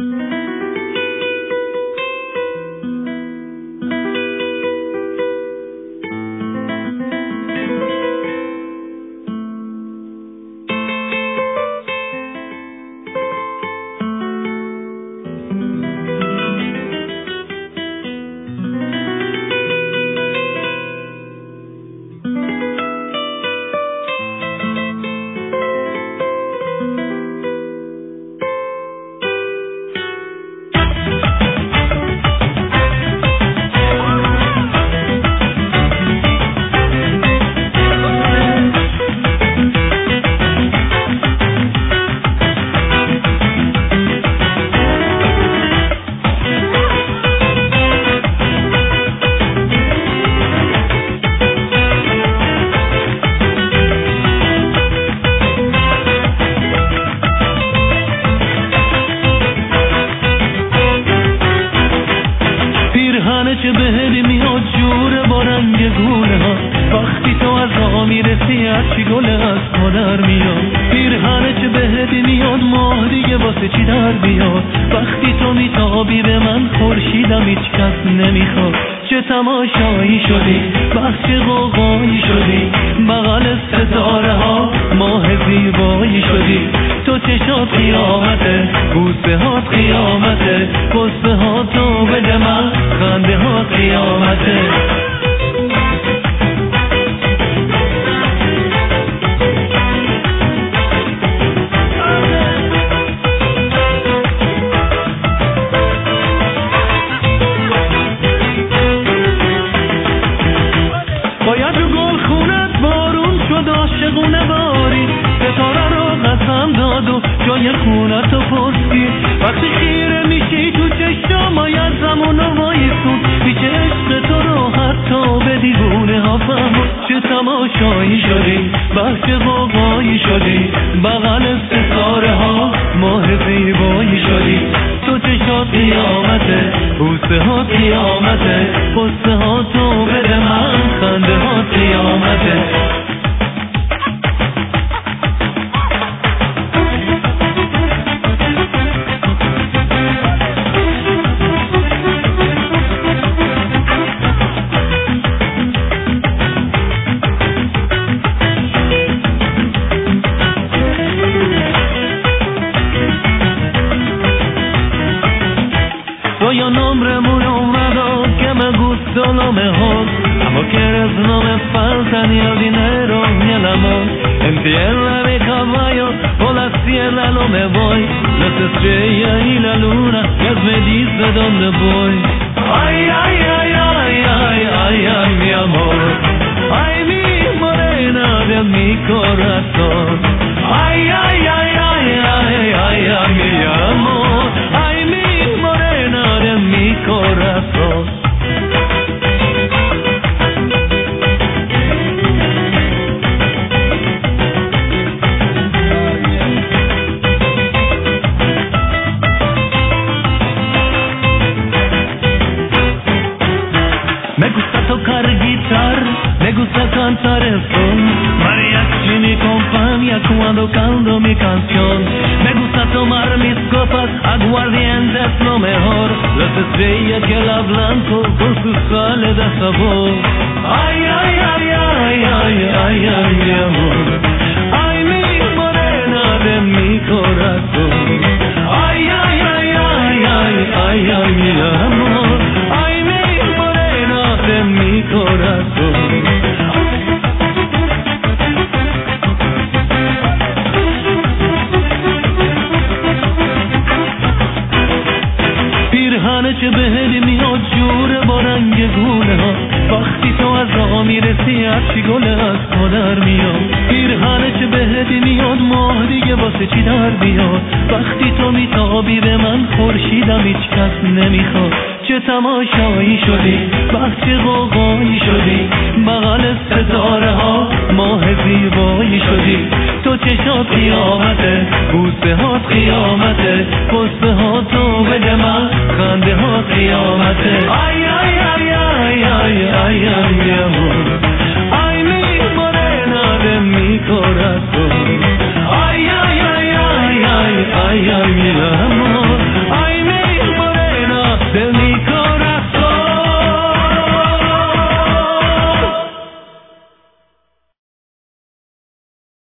که بهت میاد جوره با رنگ گونه ها، وقتی تو از راه میرسی هرچی گله از پا در میاد. پیرهنه که بهت میاد ماه دیگه واسه چی در بیاد، وقتی تو میتابی به من خورشیدم هیچ کس نمیخواد. چه تماشایی شدی، بخش غوغایی شدی، بغل ستاره ها ماه زیبایی شدی. تو چشات قیامته، بوسه هات قیامته، قصه ها تو بده من، خنده ها قیامته. باید رو گل خونت بارون شد عاشقونه باری، ستاره رو قسم داد و جای خونت رو پرسی. وقتی خیره میشی تو چشمای زمان و وایسون، بیچه عشق تو رو حتی به دیوونه ها فهمون. چه تماشایی شدی، بخش غوغایی شدی، بغل ستاره ها ماه زیبایی شدی. تو چشات قیامته، بوسه ها قیامته، قصه ها تو بده من، خنده ها قیامته. Soy un hombre muy honrado que me gustó lo mejor, amor que eres no me falta ni el dinero ni el amor. En tierra de caballo por la sierra no me voy, las estrellas y la luna ya me dice dónde voy. Ay, ay, ay, ay, ay, ay, ay, mi amor, ay, mi morena de mi corazón. Ay, ay, ay, ay, ay, ay, ay, mi amor, ay, mi morena de mi corazón. Me gusta tocar guitarra, me gusta cantar el son, mariachi mi compañía cuando canto mi canción. Me gusta tomar mis copas, aguardiente es lo mejor, las estrellas que la blanco con su sal de sabor. Ay, ay, ay, ay, ay, ay, ay, mi amor, ay, mi morena de mi corazón. Ay, ay, ay, ay, ay, ay, ay, mi amor, ay, mi morena de mi corazón. پیرهنه که بهت میاد جوره با رنگ گونه ها، وقتی تو از راه میرسی هرچی گله از پا در میاد. پیرهنه که بهت میاد ماه دیگه واسه چی در بیاد، وقتی تو میتابی به من خورشیدم هیچ کس نمیخواد. چه تماشایی شدی، بخش غوغایی شدی، بغل ستاره ها ماه زیبایی شدی. تو چشات قیامته، بوسه هات قیامته، قصه ها تو بده من، خنده ها قیامته. Ay, ay, ay, ay, ay, ay, ay, mi amor, ay, mi morena de mi corazón. Ay, ay, ay, ay, ay, ay, ay, mi amor.